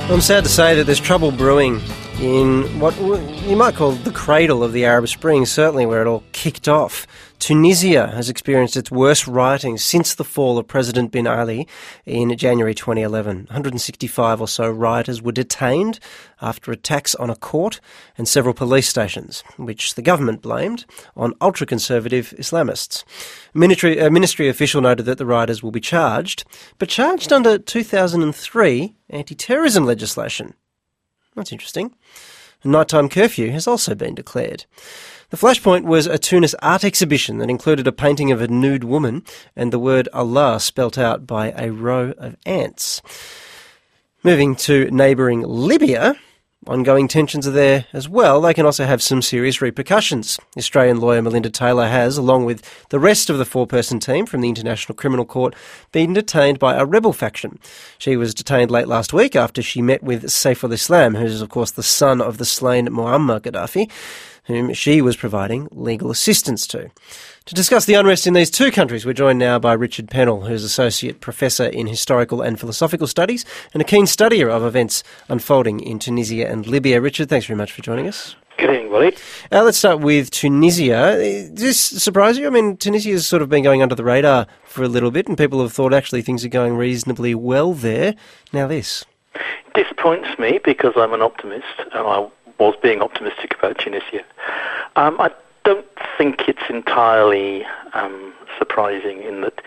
I'm sad to say that there's trouble brewing in what you might call the cradle of the Arab Spring, certainly where it all kicked off. Tunisia has experienced its worst rioting since the fall of President Ben Ali in January 2011. 165 or so rioters were detained after attacks on a court and several police stations, which the government blamed on ultra-conservative Islamists. A ministry official noted that the rioters will be charged, but charged under 2003 anti-terrorism legislation. That's interesting. A nighttime curfew has also been declared. The flashpoint was a Tunis art exhibition that included a painting of a nude woman and the word Allah spelt out by a row of ants. Moving to neighbouring Libya, ongoing tensions are there as well. They can also have some serious repercussions. Australian lawyer Melinda Taylor has, along with the rest of the four-person team from the International Criminal Court, been detained by a rebel faction. She was detained late last week after she met with Saif al-Islam, who is, of course, the son of the slain Muammar Gaddafi, whom she was providing legal assistance to. To discuss the unrest in these two countries, we're joined now by Richard Pennell, who's Associate Professor in Historical and Philosophical Studies and a keen studier of events unfolding in Tunisia and Libya. Richard, thanks very much for joining us. Good evening, buddy. Let's start with Tunisia. Does this surprise you? I mean, Tunisia's sort of been going under the radar for a little bit and people have thought actually things are going reasonably well there. Now this. It disappoints me because I'm an optimist and I was being optimistic about Tunisia. I don't think it's entirely surprising in that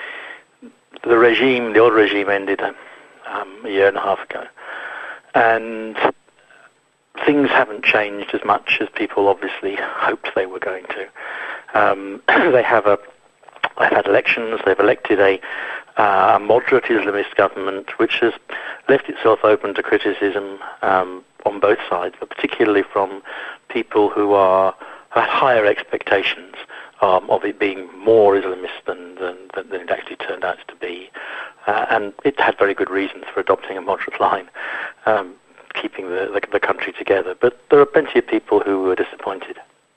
the old regime ended a year and a half ago. And things haven't changed as much as people obviously hoped they were going to. They've had elections, they've elected a moderate Islamist government which has left itself open to criticism on both sides, but particularly from people who had higher expectations of it being more Islamist than it actually turned out to be. And it had very good reasons for adopting a moderate line, keeping the country together. But there are plenty of people who were disappointed.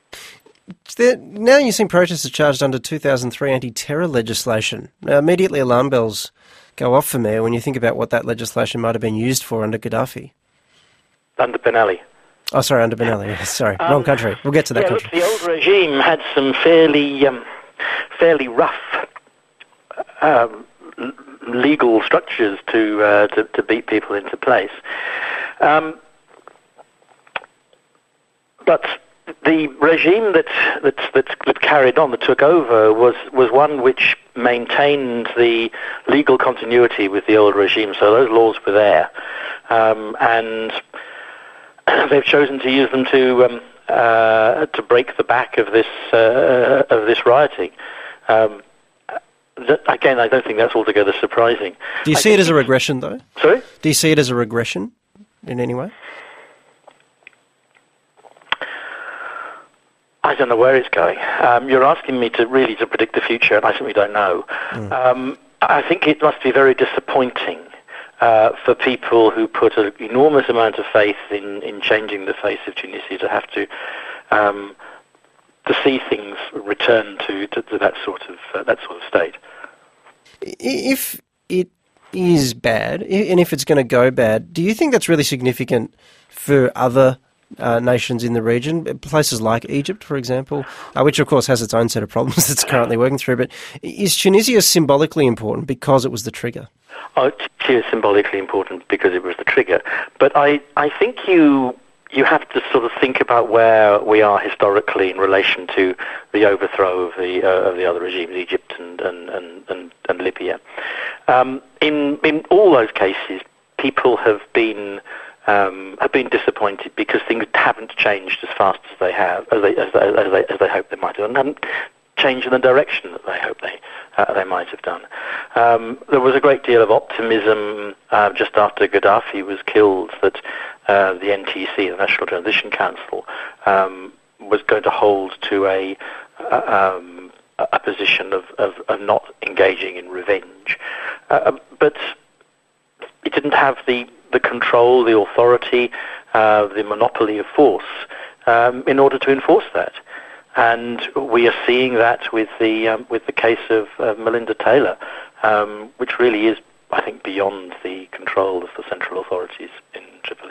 Now you're seeing protesters charged under 2003 anti-terror legislation. Now, immediately alarm bells go off for me when you think about what that legislation might have been used for under Gaddafi. Under Ben Ali. Oh, sorry, under Ben Ali. Sorry, wrong country. We'll get to that country. Look, the old regime had some fairly rough legal structures to beat people into place. But the regime that carried on, that took over, was one which maintained the legal continuity with the old regime. So those laws were there, and they've chosen to use them to break the back of this rioting. Again, I don't think that's altogether surprising. Do you see it as a regression, though? Sorry? Do you see it as a regression in any way? I don't know where it's going. You're asking me to predict the future, and I simply don't know. I think it must be very disappointing for people who put an enormous amount of faith in changing the face of Tunisia to have to see things return to that sort of state. If it is bad, and if it's going to go bad, do you think that's really significant for other nations in the region, places like Egypt, for example, which of course has its own set of problems it's currently working through, but is Tunisia symbolically important because it was the trigger? Oh, it is symbolically important because it was the trigger, but I think you have to sort of think about where we are historically in relation to the overthrow of the other regimes, Egypt and Libya. In all those cases, people have been disappointed because things haven't changed as fast as they hoped they might have, and haven't changed in the direction that they hoped they might have done. There was a great deal of optimism just after Gaddafi was killed that the NTC, the National Transition Council, was going to hold to a position of not engaging in revenge, but it didn't have the control, the authority, the monopoly of force in order to enforce that. And we are seeing that with the case of Melinda Taylor, which really is, I think, beyond the control of the central authorities in Tripoli.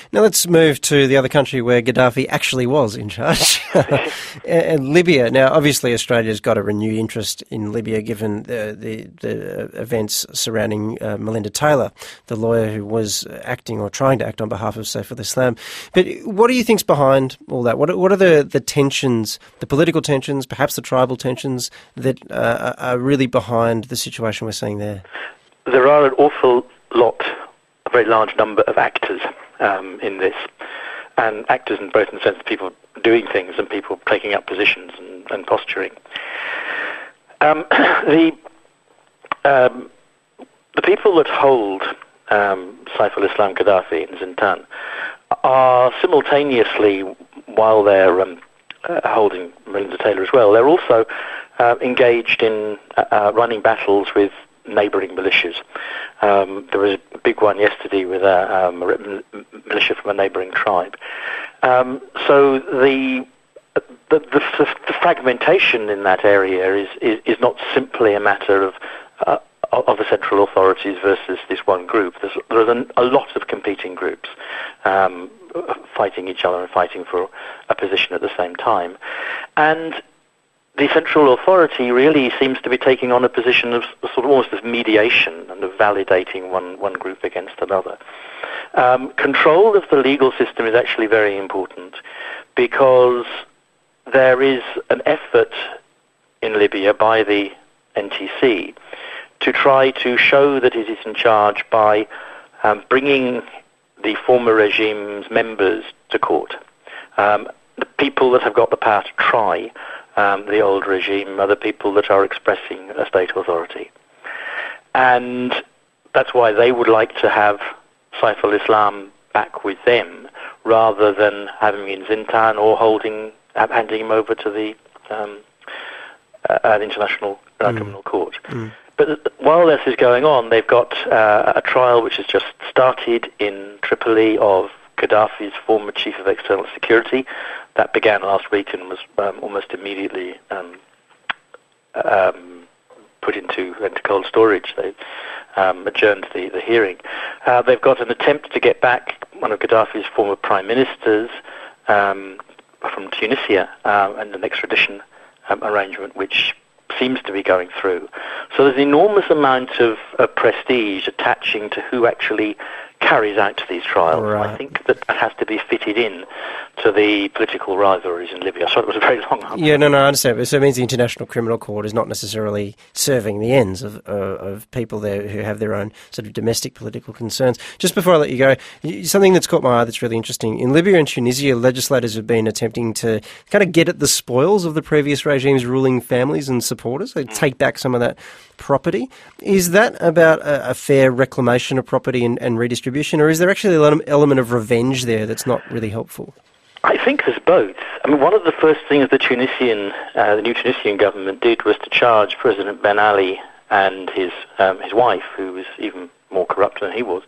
Now let's move to the other country where Gaddafi actually was in charge, and Libya. Now, obviously, Australia's got a renewed interest in Libya given the events surrounding Melinda Taylor, the lawyer who was acting or trying to act on behalf of Saif al-Islam. But what do you think's behind all that? What are the tensions, the political tensions, perhaps the tribal tensions that are really behind the situation we're seeing there? There are an awful lot, a very large number of actors in this, and actors in both in the sense of people doing things and people taking up positions and posturing. The people that hold Saif al-Islam Gaddafi in Zintan are simultaneously, while they're holding Melinda Taylor as well, they're also engaged in running battles with neighbouring militias. There was a big one yesterday with a militia from a neighbouring tribe. So the fragmentation in that area is not simply a matter of the central authorities versus this one group. There's a lot of competing groups fighting each other and fighting for a position at the same time. And the central authority really seems to be taking on a position of sort of almost of mediation and of validating one group against another. Control of the legal system is actually very important because there is an effort in Libya by the NTC to try to show that it is in charge by bringing the former regime's members to court. The people that have got the power to try the old regime are the people that are expressing a state authority. And that's why they would like to have Saif al-Islam back with them rather than having him in Zintan or handing him over to the International Criminal Court. But while this is going on, they've got a trial which has just started in Tripoli of Gaddafi's former chief of external security. That began last week and was almost immediately put into cold storage. They adjourned the hearing. They've got an attempt to get back one of Gaddafi's former prime ministers from Tunisia and an extradition arrangement which seems to be going through. So there's an enormous amount of prestige attaching to who actually carries out these trials. Right. I think that has to be fitted in to the political rivalries in Libya. So it was a very long answer. Yeah, no, I understand. So it means the International Criminal Court is not necessarily serving the ends of people there who have their own sort of domestic political concerns. Just before I let you go, something that's caught my eye that's really interesting. In Libya and Tunisia, legislators have been attempting to kind of get at the spoils of the previous regime's ruling families and supporters. They take back some of that property. Is that about a fair reclamation of property and redistribution, or is there actually an element of revenge there that's not really helpful? I think there's both. I mean, one of the first things the new Tunisian government did was to charge President Ben Ali and his wife, who was even more corrupt than he was,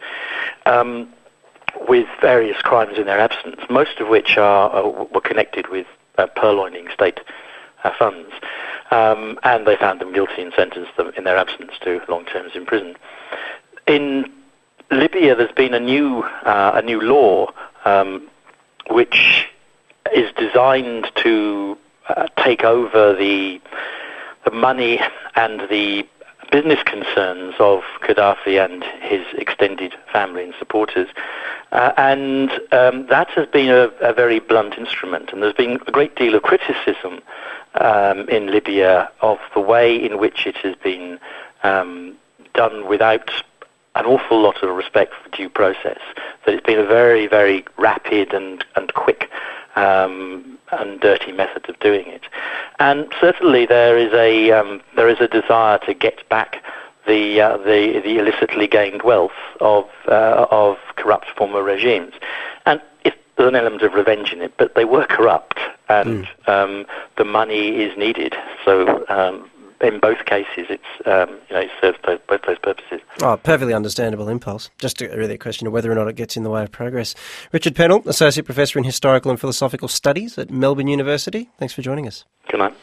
with various crimes in their absence, most of which were connected with purloining state funds. And they found them guilty and sentenced them in their absence to long terms in prison. In Libya, there's been a new law which is designed to take over the money and the business concerns of Gaddafi and his extended family and supporters. And that has been a very blunt instrument. And there's been a great deal of criticism in Libya of the way in which it has been done without an awful lot of respect for due process. That it's been a very, very rapid and quick and dirty method of doing it. And certainly there is a desire to get back the illicitly gained wealth of corrupt former regimes. And there's an element of revenge in it, but they were corrupt, and the money is needed. So in both cases, it serves both those purposes. Oh, perfectly understandable impulse. Just really a question of whether or not it gets in the way of progress. Richard Pennell, Associate Professor in Historical and Philosophical Studies at Melbourne University. Thanks for joining us. Good night.